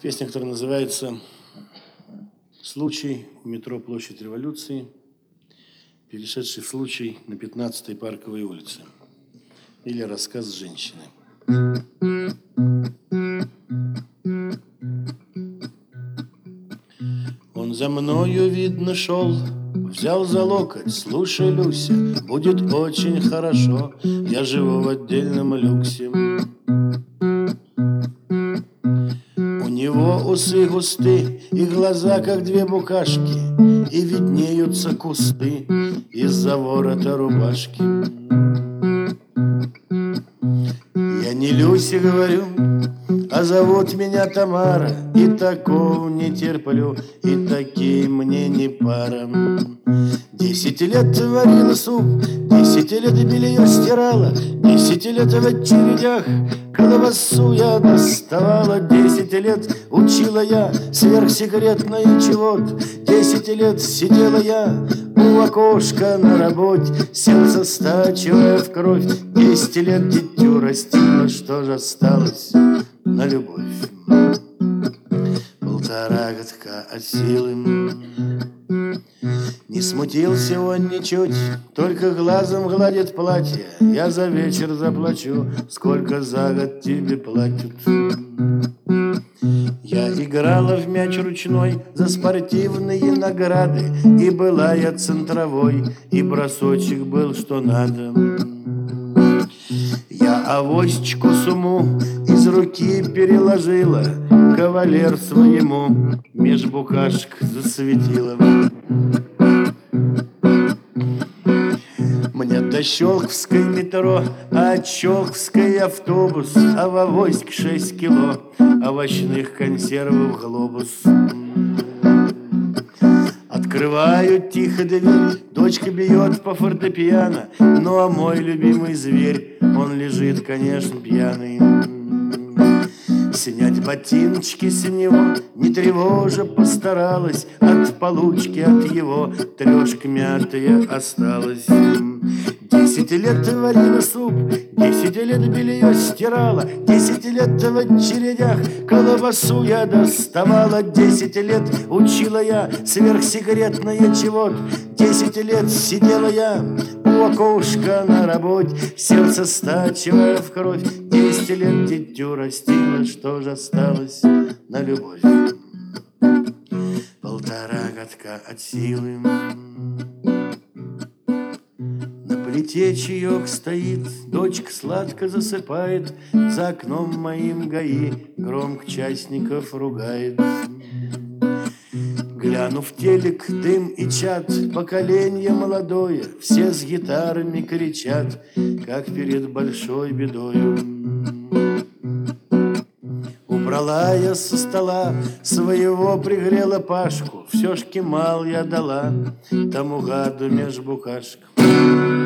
Песня, которая называется «Случай у метро Площадь Революции, перешедший в случай на 15-й Парковой улице» или «Рассказ женщины». Он за мною, видно, шел, взял за локоть: слушай, Люся, будет очень хорошо, я живу в отдельном люксе. У него усы густы и глаза, как две букашки, и виднеются кусты из-за ворота рубашки. Я не Люся, говорю, а зовут меня Тамара, и такого не терплю, и такие мне не пара. 10 лет варила суп, 10 лет белье стирала, 10 лет в очередях колбасу я доставала, 10 лет учила я сверхсекретное чего-то, 10 лет сидела я у окошка на работе, сердце стачивая в кровь, 10 лет дитю растила, что же осталось на любовь? 1,5 годка от силы. Не смутился он ничуть, только глазом гладит платье. Я за вечер заплачу, сколько за год тебе платят. Я играла в мяч ручной за спортивные награды, и была я центровой, и бросочек был что надо. Я авоську сумму из руки переложила, кавалер своему меж букашек засветила. Мне до Щелковской метро, а Щелковский автобус, а в авоське 6 кило овощных консервов глобус. Открываю тихо дверь, дочка бьет по фортепиано, ну а мой любимый зверь, он лежит, конечно, пьяный. Снять ботиночки с него, не тревожа, постаралась, от получки от его трешка мятая осталась. 10 лет варила суп, 10 лет белье стирала, 10 лет в очередях колбасу я доставала, 10 лет учила я сверхсекретное чего-то, 10 лет сидела я у окошка на работе, сердце стачивая в кровь, 10 лет дитю растила, что же осталось на любовь? 1,5 годка от силы. На плите чаек стоит, дочка сладко засыпает, за окном моим ГАИ громко частников ругает. Глянув телек, дым и чад, поколение молодое, все с гитарами кричат, как перед большой бедою. Убрала я со стола своего, пригрела Пашку, все ж кемал я дала тому гаду меж букашек.